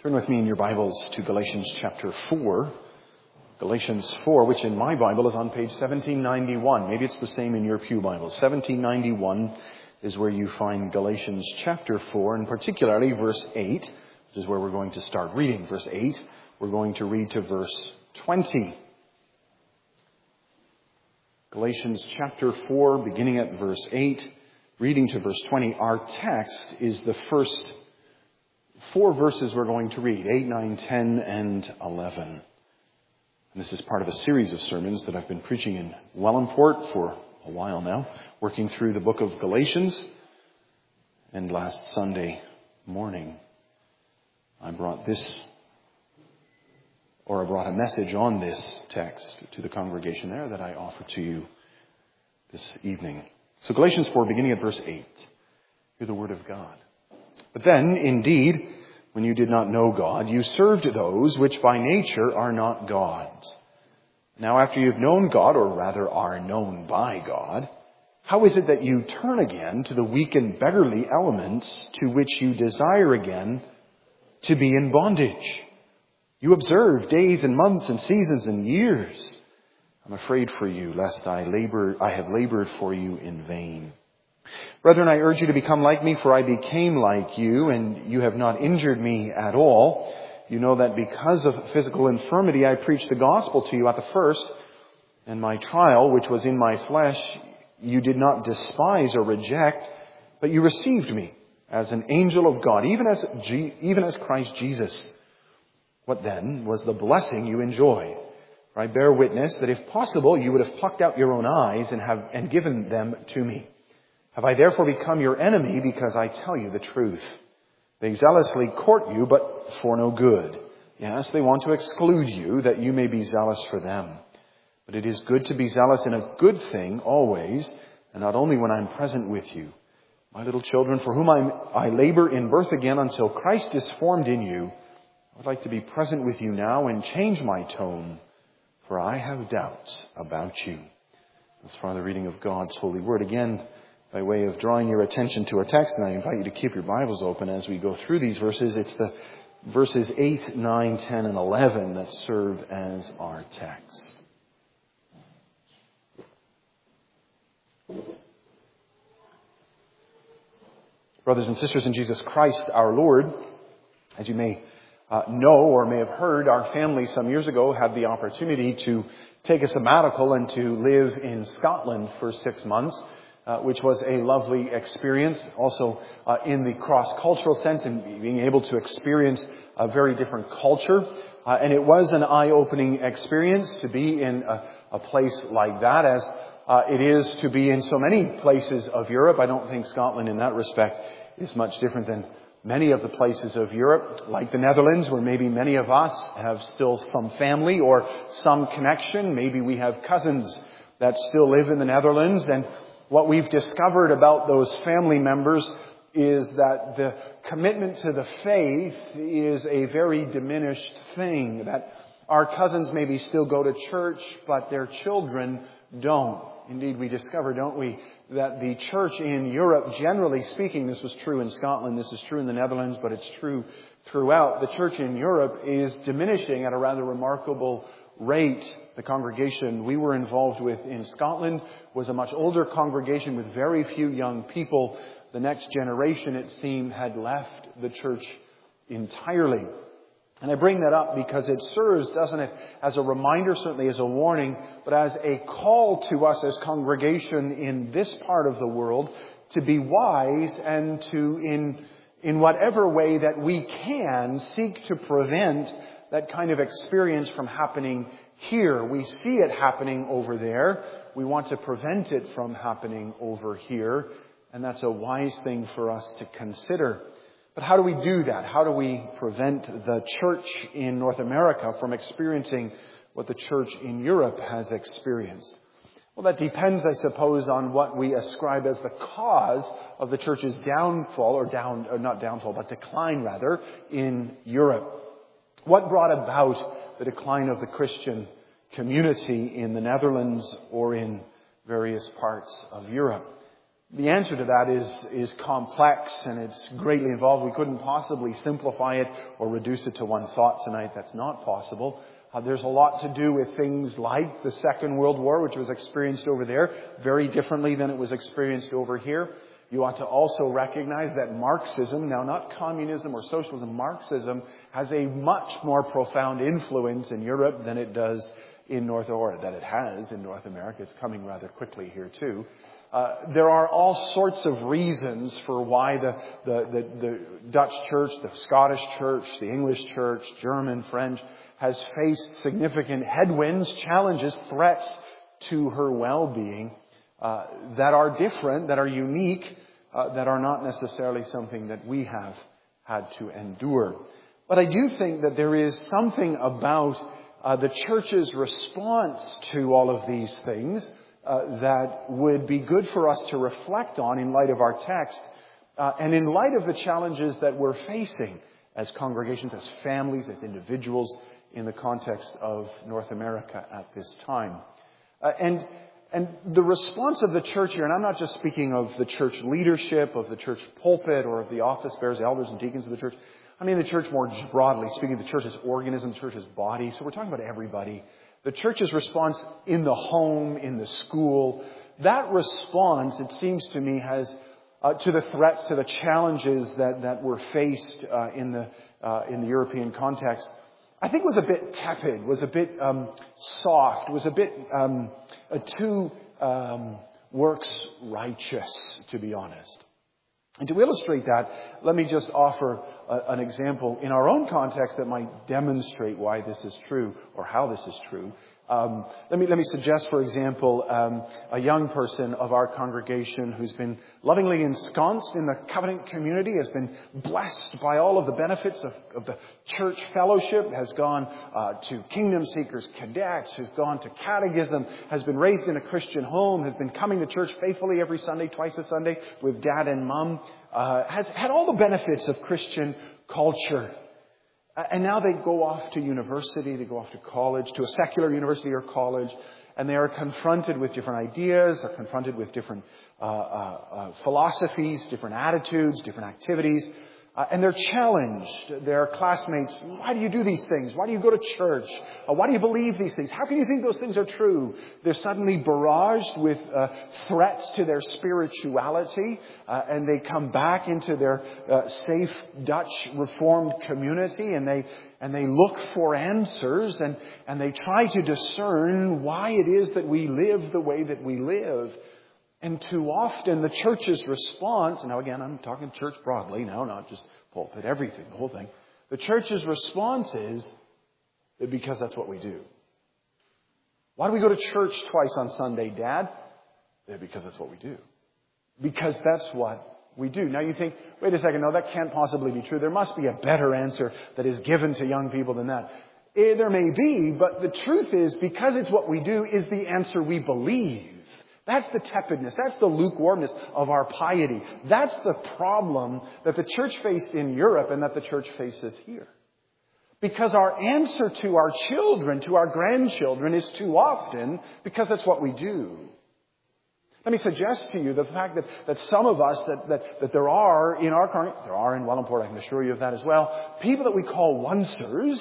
Turn with me in your Bibles to Galatians chapter 4. Galatians 4, which in my Bible is on page 1791. Maybe it's the same in your pew Bible. 1791 is where you find Galatians chapter 4, and particularly verse 8, which is where we're going to start reading. Verse 8, we're going to read to verse 20. Galatians chapter 4, beginning at verse 8, reading to verse 20. Our text is the first 4 verses we're going to read, 8, 9, 10, and 11. And this is part of a series of sermons that I've been preaching in Wellandport for a while now, working through the book of Galatians. And last Sunday morning, I brought a message on this text to the congregation there that I offer to you this evening. So Galatians 4, beginning at verse 8. Hear the word of God. But then, indeed, when you did not know God, you served those which by nature are not God's. Now after you've known God, or rather are known by God, how is it that you turn again to the weak and beggarly elements to which you desire again to be in bondage? You observe days and months and seasons and years. I'm afraid for you, lest I have labored for you in vain. Brethren, I urge you to become like me, for I became like you, and you have not injured me at all. You know that because of physical infirmity, I preached the gospel to you at the first, and my trial, which was in my flesh, you did not despise or reject, but you received me as an angel of God, even as Christ Jesus. What then was the blessing you enjoyed? For I bear witness that if possible, you would have plucked out your own eyes and given them to me. Have I therefore become your enemy because I tell you the truth? They zealously court you, but for no good. Yes, they want to exclude you, that you may be zealous for them. But it is good to be zealous in a good thing always, and not only when I'm present with you. My little children, for whom I labor in birth again until Christ is formed in you, I would like to be present with you now and change my tone, for I have doubts about you. As far as the reading of God's holy word, again, by way of drawing your attention to our text, and I invite you to keep your Bibles open as we go through these verses. It's the verses 8, 9, 10, and 11 that serve as our text. Brothers and sisters in Jesus Christ, our Lord, as you may know or may have heard, our family some years ago had the opportunity to take a sabbatical and to live in Scotland for 6 months. Which was a lovely experience, also in the cross-cultural sense and being able to experience a very different culture. And it was an eye-opening experience to be in a place like that, as it is to be in so many places of Europe. I don't think Scotland in that respect is much different than many of the places of Europe, like the Netherlands, where maybe many of us have still some family or some connection. Maybe we have cousins that still live in the Netherlands, and what we've discovered about those family members is that the commitment to the faith is a very diminished thing. That our cousins maybe still go to church, but their children don't. Indeed, we discover, don't we, that the church in Europe, generally speaking, this was true in Scotland, this is true in the Netherlands, but it's true throughout. The church in Europe is diminishing at a rather remarkable rate. The congregation we were involved with in Scotland was a much older congregation with very few young people. The next generation, it seemed, had left the church entirely. And I bring that up because it serves, doesn't it, as a reminder, certainly as a warning, but as a call to us as congregation in this part of the world to be wise and to, in whatever way that we can, seek to prevent that kind of experience from happening here. We see it happening over there. We want to prevent it from happening over here. And that's a wise thing for us to consider. But how do we do that? How do we prevent the church in North America from experiencing what the church in Europe has experienced? Well, that depends, I suppose, on what we ascribe as the cause of the church's decline in Europe. What brought about the decline of the Christian community in the Netherlands or in various parts of Europe? The answer to that is complex and it's greatly involved. We couldn't possibly simplify it or reduce it to one thought tonight. That's not possible. There's a lot to do with things like the Second World War, which was experienced over there very differently than it was experienced over here. You ought to also recognize that Marxism, now not communism or socialism, Marxism has a much more profound influence in Europe than it does in North America. It's coming rather quickly here too. There are all sorts of reasons for why the Dutch church, the Scottish church, the English church, German, French, has faced significant headwinds, challenges, threats to her well-being that are different, that are unique, that are not necessarily something that we have had to endure. But I do think that there is something about the church's response to all of these things that would be good for us to reflect on in light of our text and in light of the challenges that we're facing as congregations, as families, as individuals in the context of North America at this time. And the response of the church here, and I'm not just speaking of the church leadership, of the church pulpit, or of the office bearers, elders and deacons of the church. I mean the church more broadly, speaking of the church as organism, the church as body. So we're talking about everybody. The church's response in the home, in the school, that response, it seems to me, has to the threats, to the challenges that were faced in the European context, I think was a bit tepid, was a bit soft, was a bit too works righteous, to be honest. And to illustrate that, let me just offer an example in our own context that might demonstrate why this is true or how this is true. Let me suggest, for example, a young person of our congregation who's been lovingly ensconced in the covenant community, has been blessed by all of the benefits of the church fellowship, has gone to Kingdom Seekers Cadets, has gone to catechism, has been raised in a Christian home, has been coming to church faithfully every Sunday, twice a Sunday with dad and mom, has had all the benefits of Christian culture. And now they go off to university, they go off to college, to a secular university or college, and they are confronted with different ideas, are confronted with different philosophies, different attitudes, different activities, and they're challenged. Their classmates, why do you do these things? Why do you go to church? Why do you believe these things? How can you think those things are true? They're suddenly barraged with threats to their spirituality, and they come back into their safe Dutch Reformed community, and they look for answers, and they try to discern why it is that we live the way that we live. And too often the church's response, and now again I'm talking church broadly now, not just pulpit, everything, the whole thing. The church's response is because that's what we do. Why do we go to church twice on Sunday, Dad? Because that's what we do. Because that's what we do. Now you think, wait a second, no, that can't possibly be true. There must be a better answer that is given to young people than that. There may be, but the truth is, because it's what we do is the answer we believe. That's the tepidness. That's the lukewarmness of our piety. That's the problem that the church faced in Europe and that the church faces here. Because our answer to our children, to our grandchildren, is too often because that's what we do. Let me suggest to you the fact that some of us, that there are in our congregation, there are in Wellandpoort, I can assure you of that as well, people that we call oncers.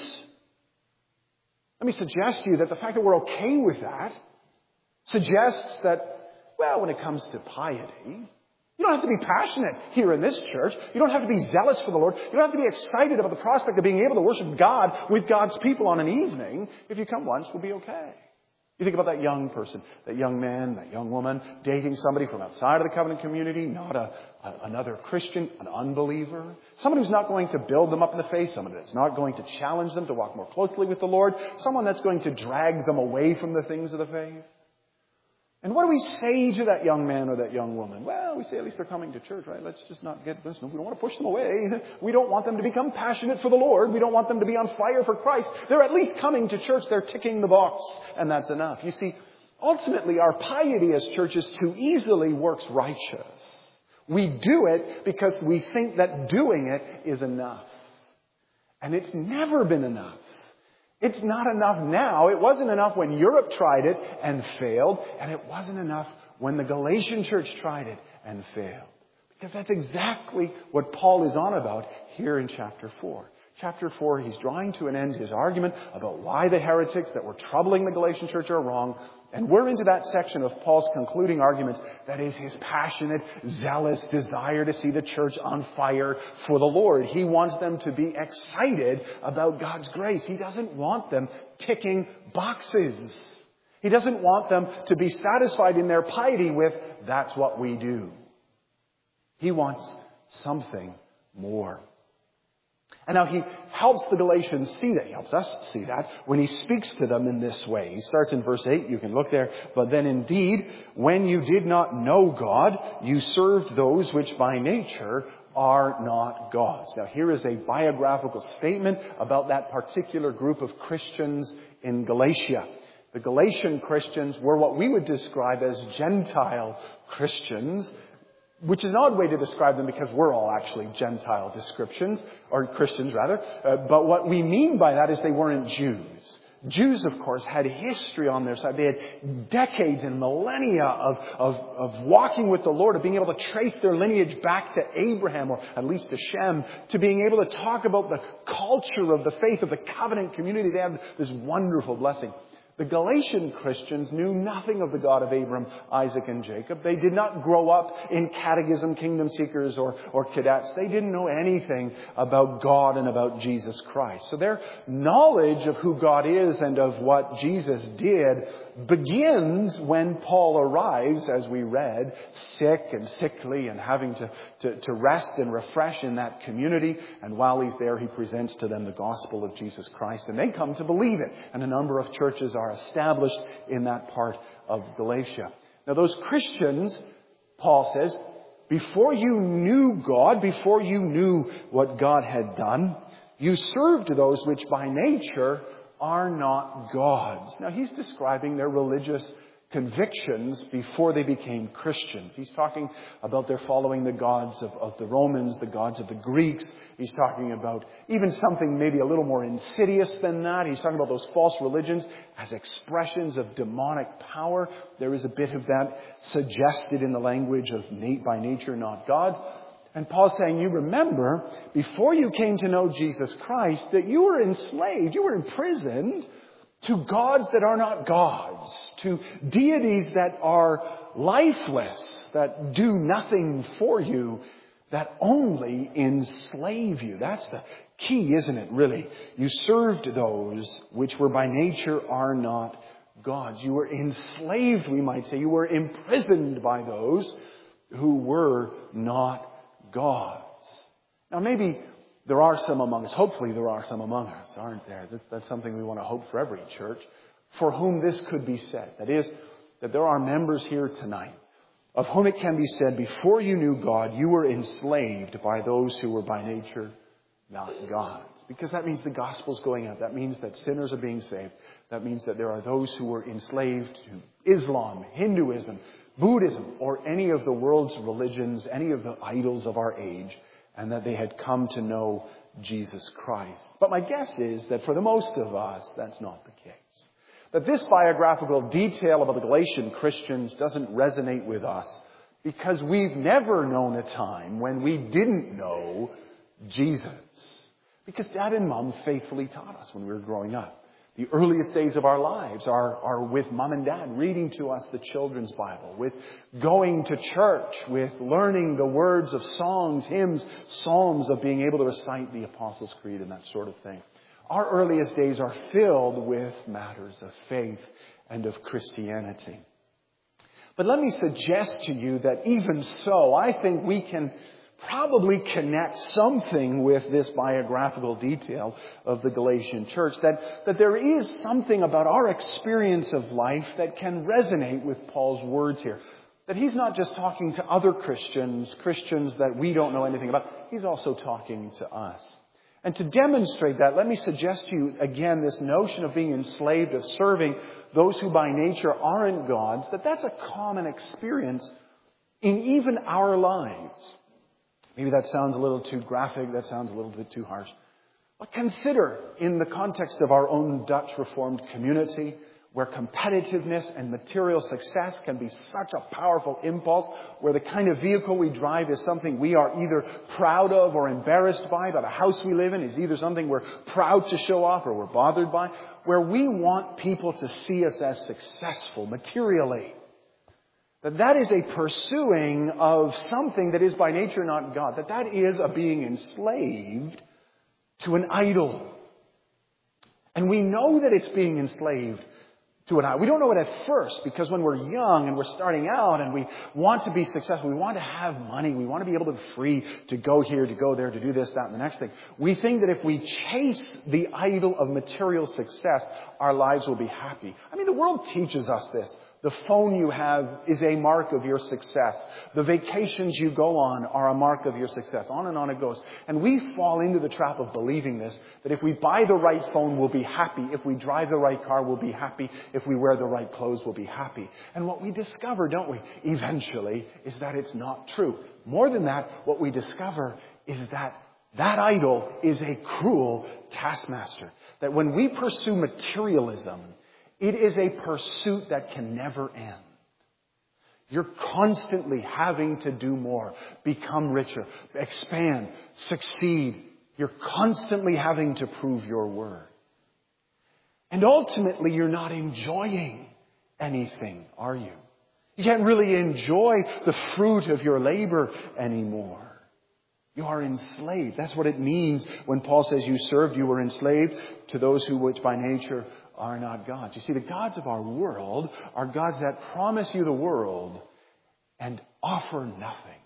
Let me suggest to you that the fact that we're okay with that suggests that, well, when it comes to piety, you don't have to be passionate here in this church. You don't have to be zealous for the Lord. You don't have to be excited about the prospect of being able to worship God with God's people on an evening. If you come once, we'll be okay. You think about that young person, that young man, that young woman, dating somebody from outside of the covenant community, not another Christian, an unbeliever, someone who's not going to build them up in the faith, someone that's not going to challenge them to walk more closely with the Lord, someone that's going to drag them away from the things of the faith. And what do we say to that young man or that young woman? Well, we say at least they're coming to church, right? Let's just not get this. We don't want to push them away. We don't want them to become passionate for the Lord. We don't want them to be on fire for Christ. They're at least coming to church. They're ticking the box, and that's enough. You see, ultimately, our piety as churches too easily works righteous. We do it because we think that doing it is enough. And it's never been enough. It's not enough now. It wasn't enough when Europe tried it and failed. And it wasn't enough when the Galatian church tried it and failed. Because that's exactly what Paul is on about here in chapter 4. Chapter 4, he's drawing to an end his argument about why the heretics that were troubling the Galatian church are wrong. And we're into that section of Paul's concluding argument that is his passionate, zealous desire to see the church on fire for the Lord. He wants them to be excited about God's grace. He doesn't want them ticking boxes. He doesn't want them to be satisfied in their piety with, that's what we do. He wants something more. And now he helps the Galatians see that. He helps us see that when he speaks to them in this way. He starts in verse 8. You can look there. But then indeed, when you did not know God, you served those which by nature are not gods. Now here is a biographical statement about that particular group of Christians in Galatia. The Galatian Christians were what we would describe as Gentile Christians, which is an odd way to describe them because we're all actually Gentile descriptions, or Christians rather. But what we mean by that is they weren't Jews. Jews, of course, had history on their side. They had decades and millennia of walking with the Lord, of being able to trace their lineage back to Abraham, or at least to Shem, to being able to talk about the culture of the faith of the covenant community. They have this wonderful blessing. The Galatian Christians knew nothing of the God of Abraham, Isaac, and Jacob. They did not grow up in catechism, kingdom seekers, or cadets. They didn't know anything about God and about Jesus Christ. So their knowledge of who God is and of what Jesus did begins when Paul arrives, as we read, sick and sickly and having to rest and refresh in that community. And while he's there, he presents to them the gospel of Jesus Christ. And they come to believe it. And a number of churches are established in that part of Galatia. Now those Christians, Paul says, before you knew God, before you knew what God had done, you served those which by nature are not gods. Now he's describing their religious convictions before they became Christians. He's talking about their following the gods of the Romans, the gods of the Greeks. He's talking about even something maybe a little more insidious than that. He's talking about those false religions as expressions of demonic power. There is a bit of that suggested in the language of by nature not gods. And Paul's saying, you remember, before you came to know Jesus Christ, that you were enslaved, you were imprisoned to gods that are not gods, to deities that are lifeless, that do nothing for you, that only enslave you. That's the key, isn't it, really? You served those which were by nature are not gods. You were enslaved, we might say. You were imprisoned by those who were not gods. Now maybe there are some among us, hopefully there are some among us, aren't there? That's something we want to hope for every church, for whom this could be said. That is, that there are members here tonight of whom it can be said, before you knew God, you were enslaved by those who were by nature not gods. Because that means the gospel's going out. That means that sinners are being saved. That means that there are those who were enslaved to Islam, Hinduism, Buddhism, or any of the world's religions, any of the idols of our age, and that they had come to know Jesus Christ. But my guess is that for the most of us, that's not the case. That this biographical detail about the Galatian Christians doesn't resonate with us because we've never known a time when we didn't know Jesus. Because Dad and Mom faithfully taught us when we were growing up. The earliest days of our lives are with Mom and Dad reading to us the children's Bible, with going to church, with learning the words of songs, hymns, psalms, of being able to recite the Apostles' Creed and that sort of thing. Our earliest days are filled with matters of faith and of Christianity. But let me suggest to you that even so, I think we can probably connect something with this biographical detail of the Galatian church, that there is something about our experience of life that can resonate with Paul's words here. That he's not just talking to other Christians that we don't know anything about. He's also talking to us. And to demonstrate that, let me suggest to you again this notion of being enslaved, of serving those who by nature aren't gods, that's a common experience in even our lives. Maybe that sounds a little too graphic, that sounds a little bit too harsh. But consider, in the context of our own Dutch Reformed community, where competitiveness and material success can be such a powerful impulse, where the kind of vehicle we drive is something we are either proud of or embarrassed by, but the house we live in is either something we're proud to show off or we're bothered by, where we want people to see us as successful materially. That is a pursuing of something that is by nature not God. That is a being enslaved to an idol. And we know that it's being enslaved to an idol. We don't know it at first, because when we're young and we're starting out and we want to be successful, we want to have money, we want to be able to be free to go here, to go there, to do this, that, and the next thing. We think that if we chase the idol of material success, our lives will be happy. I mean, the world teaches us this. The phone you have is a mark of your success. The vacations you go on are a mark of your success. On and on it goes. And we fall into the trap of believing this, that if we buy the right phone, we'll be happy. If we drive the right car, we'll be happy. If we wear the right clothes, we'll be happy. And what we discover, don't we, eventually, is that it's not true. More than that, what we discover is that that idol is a cruel taskmaster. That when we pursue materialism, it is a pursuit that can never end. You're constantly having to do more, become richer, expand, succeed. You're constantly having to prove your worth. And ultimately, you're not enjoying anything, are you? You can't really enjoy the fruit of your labor anymore. You are enslaved. That's what it means when Paul says you served, you were enslaved to those who which by nature are not gods. You see, the gods of our world are gods that promise you the world and offer nothing.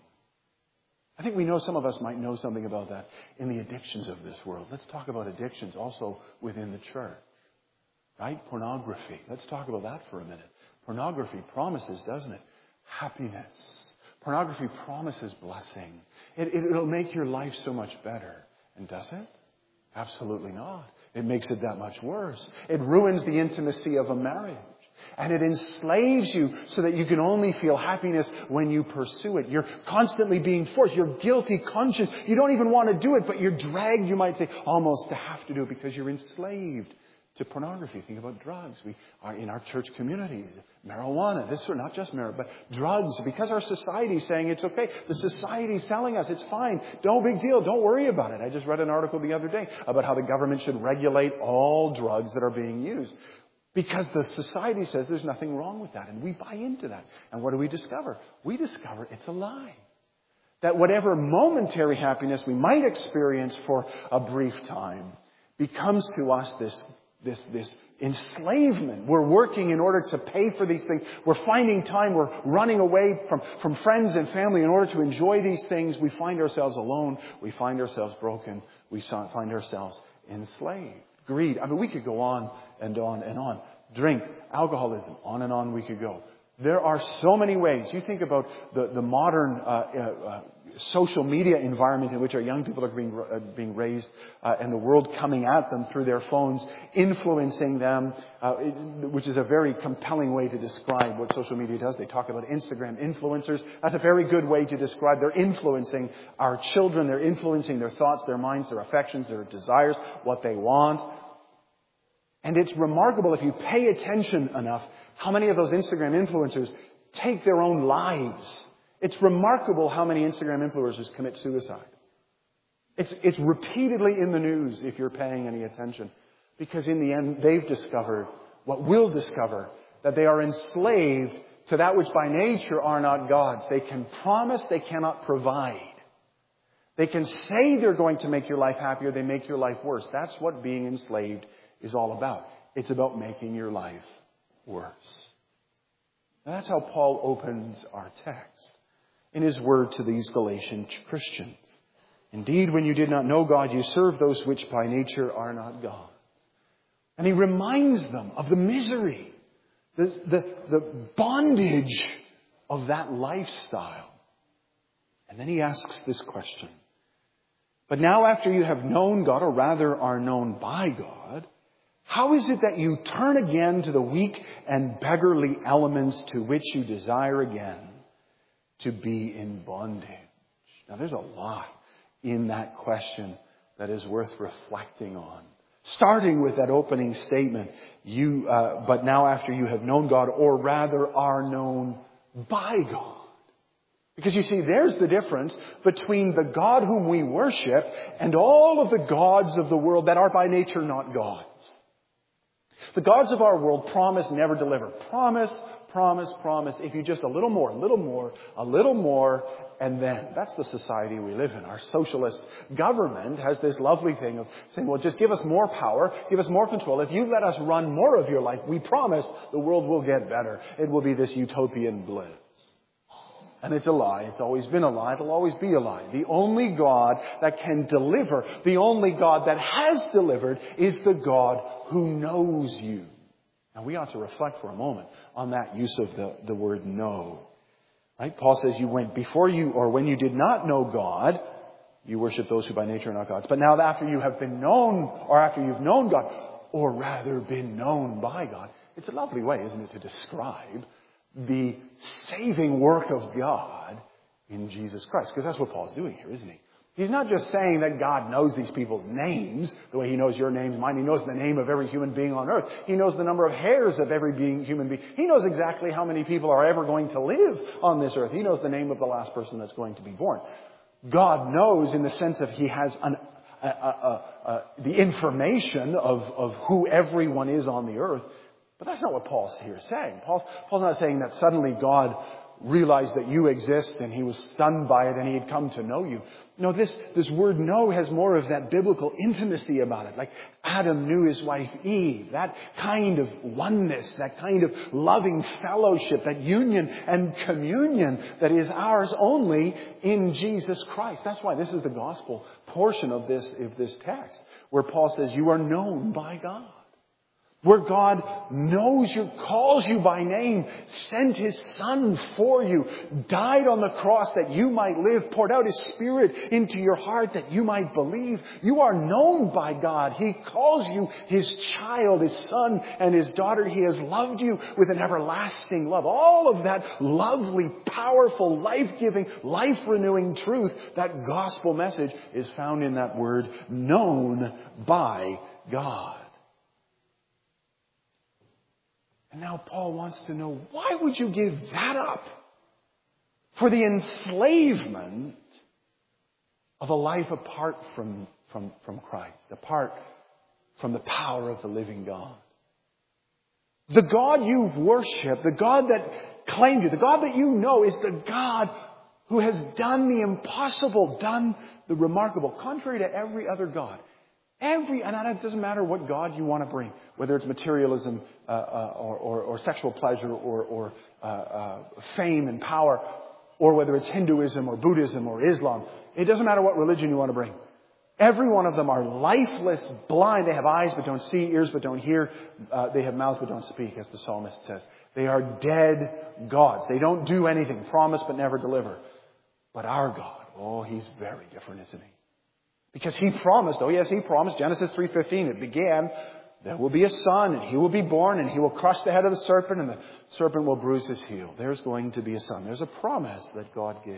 I think we know, some of us might know something about that in the addictions of this world. Let's talk about addictions also within the church. Right? Pornography. Let's talk about that for a minute. Pornography promises, doesn't it? Happiness. Pornography promises blessing. It'll make your life so much better. And does it? Absolutely not. It makes it that much worse. It ruins the intimacy of a marriage. And it enslaves you so that you can only feel happiness when you pursue it. You're constantly being forced. You're guilty conscious. You don't even want to do it, but you're dragged, you might say, almost to have to do it because you're enslaved to pornography. Think about drugs. We are in our church communities. Marijuana, this or not just marijuana, but drugs. Because our society is saying it's okay. The society is telling us it's fine. No big deal. Don't worry about it. I just read an article the other day about how the government should regulate all drugs that are being used. Because the society says there's nothing wrong with that. And we buy into that. And what do we discover? We discover it's a lie. That whatever momentary happiness we might experience for a brief time becomes to us this enslavement. We're working in order to pay for these things. We're finding time. We're running away from friends and family in order to enjoy these things. We find ourselves alone. We find ourselves broken. We find ourselves enslaved. Greed. I mean, we could go on and on and on. Drink, alcoholism, on and on we could go. There are so many ways. You think about the modern social media environment in which our young people are being raised, and the world coming at them through their phones, influencing them, which is a very compelling way to describe what social media does. They talk about Instagram influencers. That's a very good way to describe. They're influencing our children. They're influencing their thoughts, their minds, their affections, their desires, what they want. And it's remarkable, if you pay attention enough, how many of those Instagram influencers take their own lives. It's remarkable how many Instagram influencers commit suicide. It's repeatedly in the news if you're paying any attention. Because in the end, they've discovered, what we'll discover, that they are enslaved to that which by nature are not gods. They can promise, they cannot provide. They can say they're going to make your life happier, they make your life worse. That's what being enslaved is all about. It's about making your life worse. And that's how Paul opens our text in his word to these Galatian Christians. Indeed, when you did not know God, you served those which by nature are not God. And he reminds them of the misery, the bondage of that lifestyle. And then he asks this question. But now after you have known God, or rather are known by God, how is it that you turn again to the weak and beggarly elements to which you desire again to be in bondage? Now there's a lot in that question that is worth reflecting on. Starting with that opening statement, but now after you have known God, or rather are known by God. Because you see, there's the difference between the God whom we worship and all of the gods of the world that are by nature not gods. The gods of our world promise, never deliver. Promise, promise, promise. If you just a little more, and then. That's the society we live in. Our socialist government has this lovely thing of saying, well, just give us more power, give us more control. If you let us run more of your life, we promise the world will get better. It will be this utopian bliss. And it's a lie. It's always been a lie. It'll always be a lie. The only God that can deliver, the only God that has delivered, is the God who knows you. Now we ought to reflect for a moment on that use of the word know. Right? Paul says you went before you, or when you did not know God, you worship those who by nature are not gods. But now after you have been known, or after you've known God, or rather been known by God, it's a lovely way, isn't it, to describe the saving work of God in Jesus Christ. Because that's what Paul's doing here, isn't he? He's not just saying that God knows these people's names, the way He knows your name and mine. He knows the name of every human being on earth. He knows the number of hairs of every human being. He knows exactly how many people are ever going to live on this earth. He knows the name of the last person that's going to be born. God knows in the sense of He has the information of who everyone is on the earth. But that's not what Paul's here saying. Paul's not saying that suddenly God realized that you exist and He was stunned by it and He had come to know you. No, this word know has more of that biblical intimacy about it. Like Adam knew his wife Eve. That kind of oneness, that kind of loving fellowship, that union and communion that is ours only in Jesus Christ. That's why this is the gospel portion of this text, where Paul says you are known by God. Where God knows you, calls you by name, sent His Son for you, died on the cross that you might live, poured out His Spirit into your heart that you might believe. You are known by God. He calls you His child, His son and His daughter. He has loved you with an everlasting love. All of that lovely, powerful, life-giving, life-renewing truth, that gospel message is found in that word, known by God. And now Paul wants to know, why would you give that up for the enslavement of a life apart from Christ, apart from the power of the living God? The God you've worshipped, the God that claimed you, the God that you know is the God who has done the impossible, done the remarkable, contrary to every other God. And it doesn't matter what God you want to bring, whether it's materialism or sexual pleasure or fame and power, or whether it's Hinduism or Buddhism or Islam. It doesn't matter what religion you want to bring. Every one of them are lifeless, blind. They have eyes but don't see, ears but don't hear. They have mouth but don't speak, as the psalmist says. They are dead gods. They don't do anything, promise but never deliver. But our God, He's very different, isn't He? Because He promised, He promised, Genesis 3:15, it began, there will be a son and He will be born and He will crush the head of the serpent and the serpent will bruise his heel. There's going to be a son. There's a promise that God gives.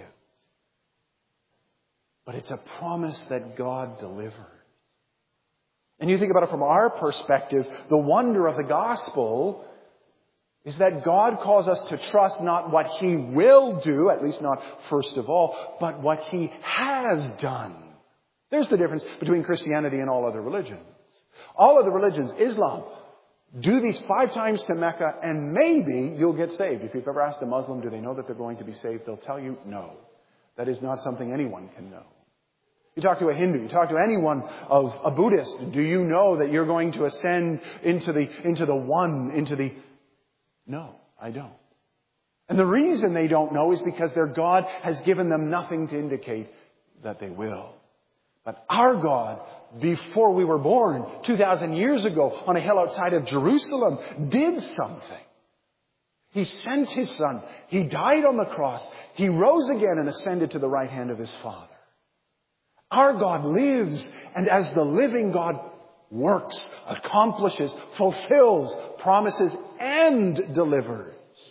But it's a promise that God delivers. And you think about it from our perspective, the wonder of the gospel is that God calls us to trust not what He will do, at least not first of all, but what He has done. There's the difference between Christianity and all other religions. All other religions, Islam, do these 5 times to Mecca and maybe you'll get saved. If you've ever asked a Muslim, do they know that they're going to be saved? They'll tell you no. That is not something anyone can know. You talk to a Hindu, you talk to anyone of a Buddhist, do you know that you're going to ascend into the one? No, I don't. And the reason they don't know is because their God has given them nothing to indicate that they will. But our God, before we were born, 2,000 years ago, on a hill outside of Jerusalem, did something. He sent His Son. He died on the cross. He rose again and ascended to the right hand of His Father. Our God lives, and as the living God works, accomplishes, fulfills, promises, and delivers.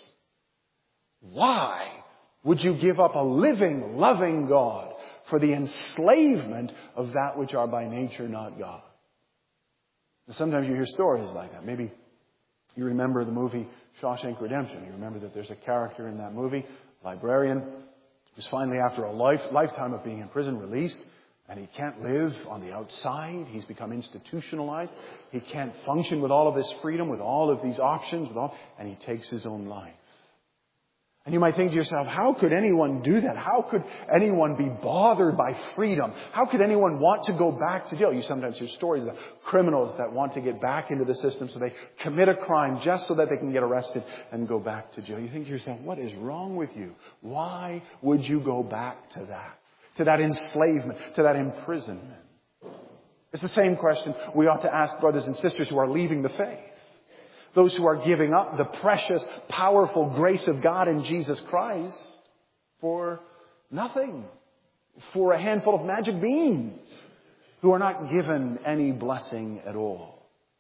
Why would you give up a living, loving God for the enslavement of that which are by nature not God? Sometimes you hear stories like that. Maybe you remember the movie Shawshank Redemption. You remember that there's a character in that movie, a librarian, who's finally, after a lifetime of being in prison, released. And he can't live on the outside. He's become institutionalized. He can't function with all of this freedom, with all of these options, and he takes his own life. And you might think to yourself, how could anyone do that? How could anyone be bothered by freedom? How could anyone want to go back to jail? You sometimes hear stories of criminals that want to get back into the system, so they commit a crime just so that they can get arrested and go back to jail. You think to yourself, what is wrong with you? Why would you go back to that? To that enslavement, to that imprisonment? It's the same question we ought to ask brothers and sisters who are leaving the faith. Those who are giving up the precious, powerful grace of God in Jesus Christ for nothing. For a handful of magic beans who are not given any blessing at all.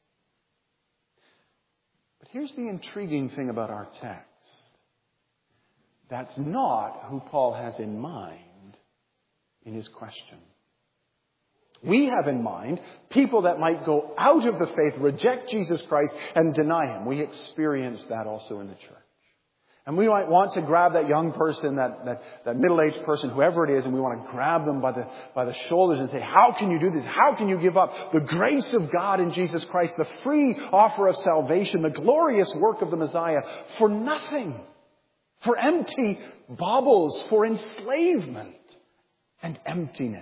But here's the intriguing thing about our text. That's not who Paul has in mind in his question. We have in mind people that might go out of the faith, reject Jesus Christ, and deny Him. We experience that also in the church. And we might want to grab that young person, that middle-aged person, whoever it is, and we want to grab them by the shoulders and say, how can you do this? How can you give up the grace of God in Jesus Christ, the free offer of salvation, the glorious work of the Messiah, for nothing, for empty baubles, for enslavement and emptiness?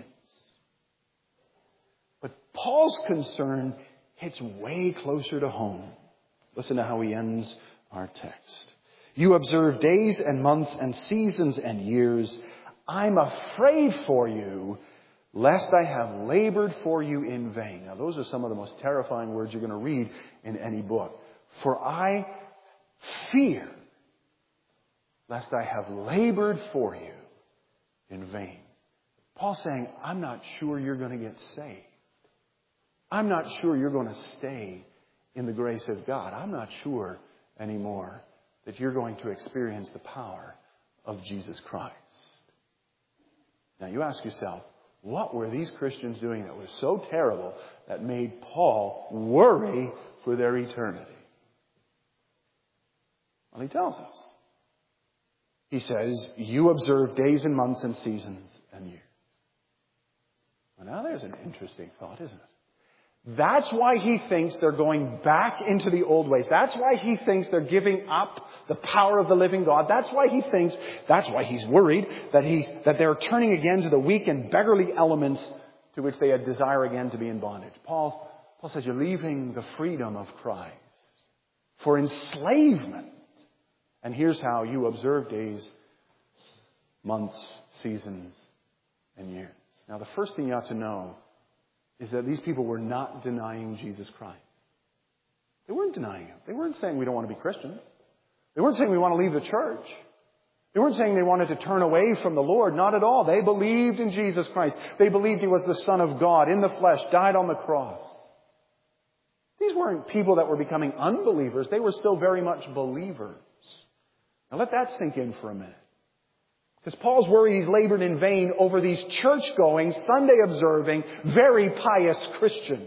But Paul's concern hits way closer to home. Listen to how he ends our text. You observe days and months and seasons and years. I'm afraid for you, lest I have labored for you in vain. Now, those are some of the most terrifying words you're going to read in any book. For I fear, lest I have labored for you in vain. Paul's saying, I'm not sure you're going to get saved. I'm not sure you're going to stay in the grace of God. I'm not sure anymore that you're going to experience the power of Jesus Christ. Now you ask yourself, what were these Christians doing that was so terrible that made Paul worry for their eternity? Well, he tells us. He says, you observe days and months and seasons and years. Well, now there's an interesting thought, isn't it? That's why he thinks they're going back into the old ways. That's why he thinks they're giving up the power of the living God. That's why he's worried that they're turning again to the weak and beggarly elements to which they had desire again to be in bondage. Paul says you're leaving the freedom of Christ for enslavement. And here's how: you observe days, months, seasons, and years. Now the first thing you ought to know is that these people were not denying Jesus Christ. They weren't denying Him. They weren't saying we don't want to be Christians. They weren't saying we want to leave the church. They weren't saying they wanted to turn away from the Lord. Not at all. They believed in Jesus Christ. They believed He was the Son of God in the flesh, died on the cross. These weren't people that were becoming unbelievers. They were still very much believers. Now let that sink in for a minute. Because Paul's worried he's labored in vain over these church-going, Sunday-observing, very pious Christians.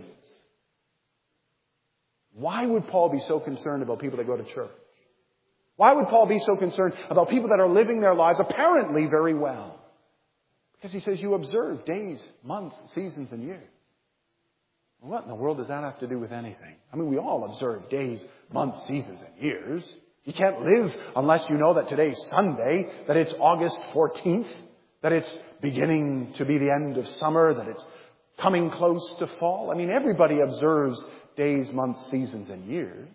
Why would Paul be so concerned about people that go to church? Why would Paul be so concerned about people that are living their lives apparently very well? Because he says you observe days, months, seasons, and years. Well, what in the world does that have to do with anything? I mean, we all observe days, months, seasons, and years. You can't live unless you know that today's Sunday, that it's August 14th, that it's beginning to be the end of summer, that it's coming close to fall. I mean, everybody observes days, months, seasons, and years.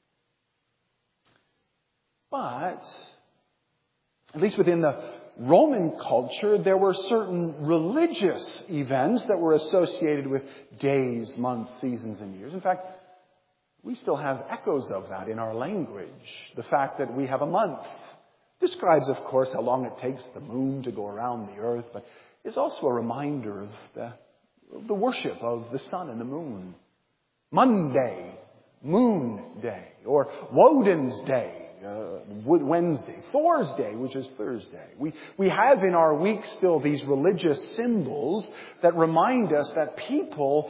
But, at least within the Roman culture, there were certain religious events that were associated with days, months, seasons, and years. In fact, we still have echoes of that in our language. The fact that we have a month describes, of course, how long it takes the moon to go around the earth, but is also a reminder of the worship of the sun and the moon. Monday, Moon Day, or Woden's Day, Wednesday, Thor's Day, which is Thursday. We have in our week still these religious symbols that remind us that people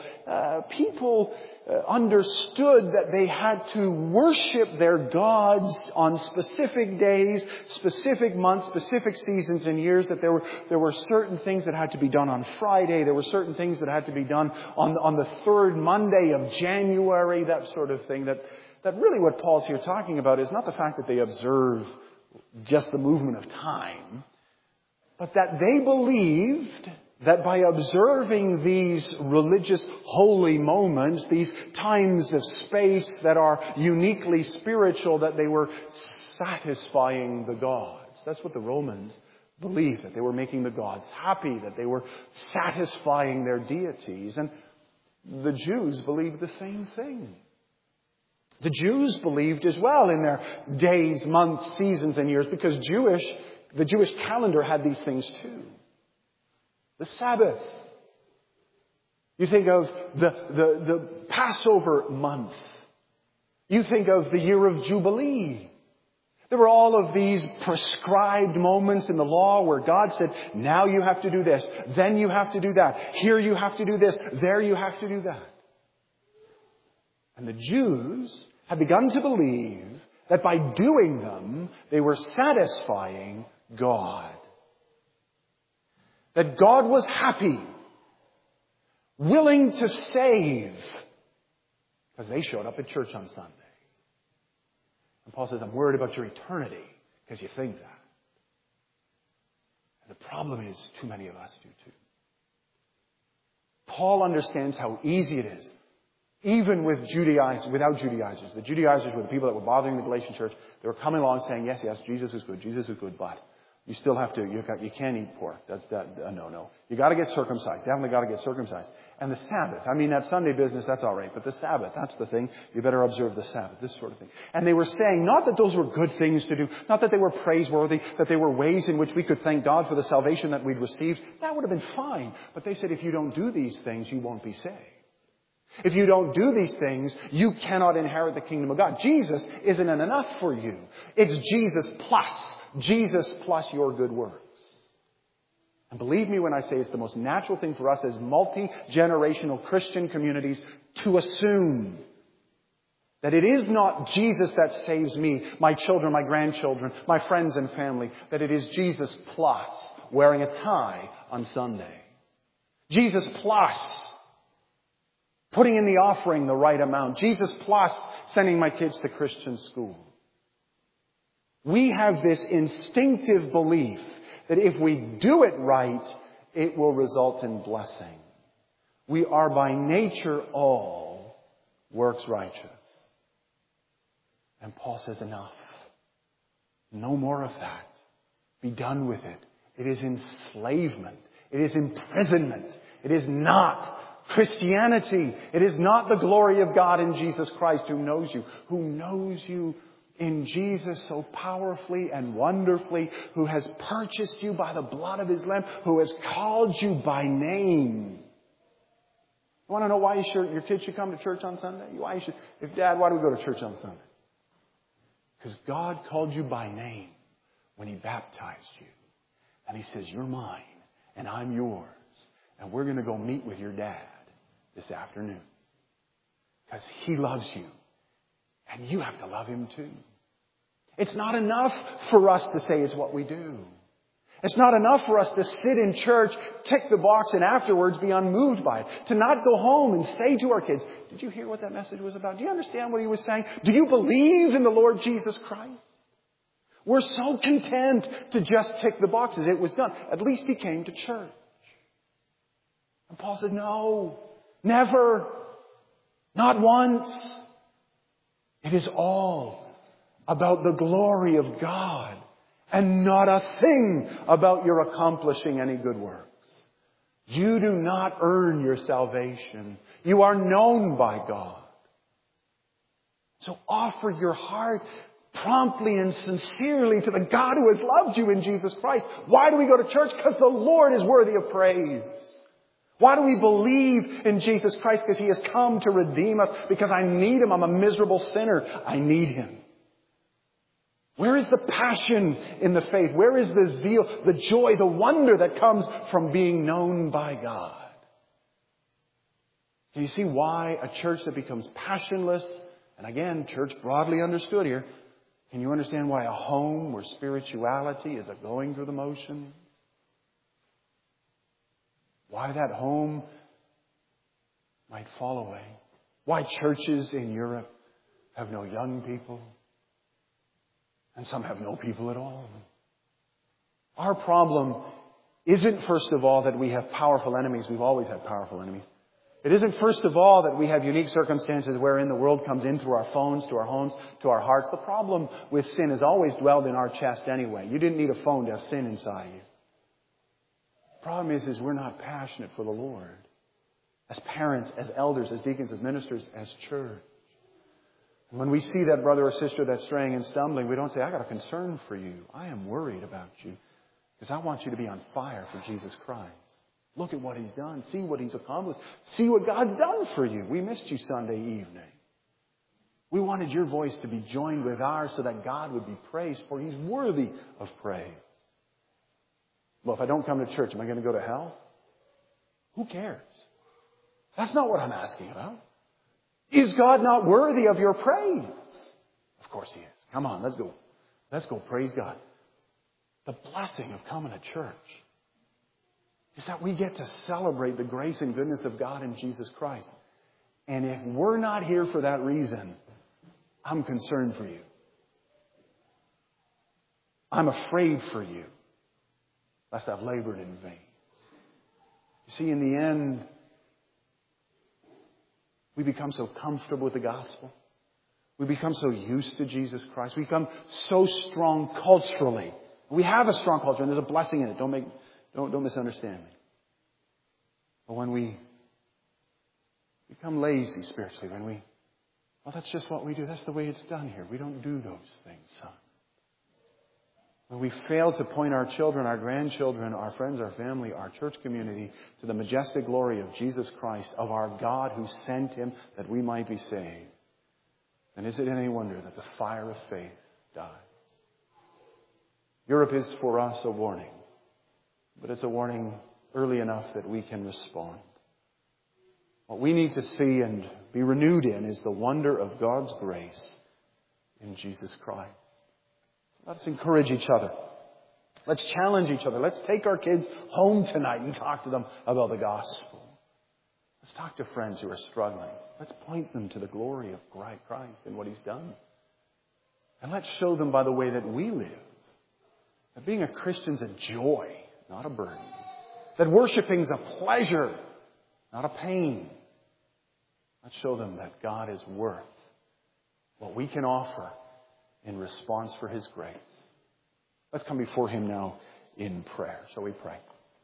understood that they had to worship their gods on specific days, specific months, specific seasons and years, that there were certain things that had to be done on Friday, there were certain things that had to be done on the third Monday of January, that sort of thing, that really what Paul's here talking about is not the fact that they observe just the movement of time, but that they believed that by observing these religious holy moments, these times of space that are uniquely spiritual, that they were satisfying the gods. That's what the Romans believed, that they were making the gods happy, that they were satisfying their deities. And the Jews believed the same thing. The Jews believed as well in their days, months, seasons, and years, because the Jewish calendar had these things too. The Sabbath. You think of the Passover month. You think of the year of Jubilee. There were all of these prescribed moments in the law where God said, now you have to do this, then you have to do that, here you have to do this, there you have to do that. And the Jews had begun to believe that by doing them, they were satisfying God. That God was happy, willing to save, because they showed up at church on Sunday. And Paul says, I'm worried about your eternity, because you think that. And the problem is, too many of us do too. Paul understands how easy it is. Even without Judaizers. The Judaizers were the people that were bothering the Galatian church. They were coming along saying, yes, Jesus is good, but you still have to, you can't eat pork. That's no. You got to get circumcised. Definitely got to get circumcised. And the Sabbath, that Sunday business, that's all right. But the Sabbath, that's the thing. You better observe the Sabbath, this sort of thing. And they were saying, not that those were good things to do, not that they were praiseworthy, that they were ways in which we could thank God for the salvation that we'd received. That would have been fine. But they said, if you don't do these things, you won't be saved. If you don't do these things, you cannot inherit the kingdom of God. Jesus isn't enough for you. It's Jesus plus your good works. And believe me when I say it's the most natural thing for us as multi-generational Christian communities to assume that it is not Jesus that saves me, my children, my grandchildren, my friends and family, that it is Jesus plus wearing a tie on Sunday. Jesus plus putting in the offering the right amount. Jesus plus sending my kids to Christian school. We have this instinctive belief that if we do it right, it will result in blessing. We are by nature all works righteous. And Paul says, enough. No more of that. Be done with it. It is enslavement. It is imprisonment. It is not Christianity. It is not the glory of God in Jesus Christ who knows you in Jesus so powerfully and wonderfully, who has purchased you by the blood of His Lamb, who has called you by name. You want to know why your kids should come to church on Sunday? Why do we go to church on Sunday? Because God called you by name when He baptized you. And He says, you're mine and I'm yours. And we're going to go meet with your dad this afternoon. Because He loves you. And you have to love Him too. It's not enough for us to say it's what we do. It's not enough for us to sit in church, tick the box, and afterwards be unmoved by it. To not go home and say to our kids, did you hear what that message was about? Do you understand what he was saying? Do you believe in the Lord Jesus Christ? We're so content to just tick the boxes. It was done. At least he came to church. And Paul said, no, never, not once. It is all about the glory of God and not a thing about your accomplishing any good works. You do not earn your salvation. You are known by God. So offer your heart promptly and sincerely to the God who has loved you in Jesus Christ. Why do we go to church? Because the Lord is worthy of praise. Why do we believe in Jesus Christ? Because He has come to redeem us. Because I need Him. I'm a miserable sinner. I need Him. Where is the passion in the faith? Where is the zeal, the joy, the wonder that comes from being known by God? Can you see why a church that becomes passionless, and again, church broadly understood here, can you understand why a home where spirituality is a going through the motions? Why that home might fall away? Why churches in Europe have no young people? And some have no people at all. Our problem isn't, first of all, that we have powerful enemies. We've always had powerful enemies. It isn't, first of all, that we have unique circumstances wherein the world comes in through our phones, to our homes, to our hearts. The problem with sin has always dwelled in our chest anyway. You didn't need a phone to have sin inside you. The problem is we're not passionate for the Lord. As parents, as elders, as deacons, as ministers, as church. And when we see that brother or sister that's straying and stumbling, we don't say, I got a concern for you. I am worried about you. Because I want you to be on fire for Jesus Christ. Look at what He's done. See what He's accomplished. See what God's done for you. We missed you Sunday evening. We wanted your voice to be joined with ours so that God would be praised, for He's worthy of praise. Well, if I don't come to church, am I going to go to hell? Who cares? That's not what I'm asking about. Is God not worthy of your praise? Of course He is. Come on, let's go. Let's go praise God. The blessing of coming to church is that we get to celebrate the grace and goodness of God in Jesus Christ. And if we're not here for that reason, I'm concerned for you. I'm afraid for you, lest I've labored in vain. You see, in the end, we become so comfortable with the gospel. We become so used to Jesus Christ. We become so strong culturally. We have a strong culture, and there's a blessing in it. Don't misunderstand me. But when we become lazy spiritually, well, that's just what we do. That's the way it's done here. We don't do those things, son. When we fail to point our children, our grandchildren, our friends, our family, our church community to the majestic glory of Jesus Christ, of our God who sent Him that we might be saved, then is it any wonder that the fire of faith dies? Europe is for us a warning, but it's a warning early enough that we can respond. What we need to see and be renewed in is the wonder of God's grace in Jesus Christ. Let's encourage each other. Let's challenge each other. Let's take our kids home tonight and talk to them about the gospel. Let's talk to friends who are struggling. Let's point them to the glory of Christ and what He's done. And let's show them by the way that we live that being a Christian's a joy, not a burden. That worshiping's a pleasure, not a pain. Let's show them that God is worth what we can offer in response for His grace. Let's come before Him now in prayer. Shall we pray?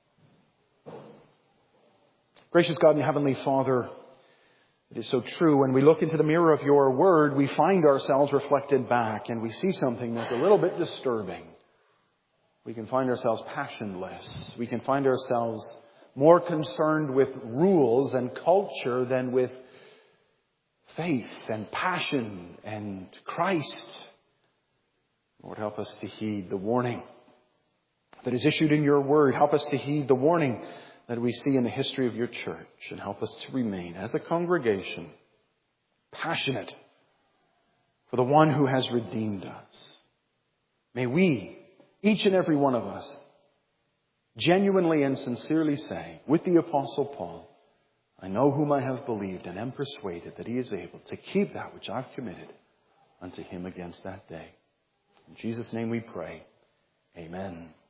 Gracious God and Heavenly Father, it is so true. When we look into the mirror of Your Word, we find ourselves reflected back and we see something that's a little bit disturbing. We can find ourselves passionless. We can find ourselves more concerned with rules and culture than with faith and passion and Christ. Lord, help us to heed the warning that is issued in Your Word. Help us to heed the warning that we see in the history of Your church. And help us to remain, as a congregation, passionate for the one who has redeemed us. May we, each and every one of us, genuinely and sincerely say, with the Apostle Paul, I know whom I have believed and am persuaded that He is able to keep that which I've committed unto Him against that day. In Jesus' name we pray. Amen.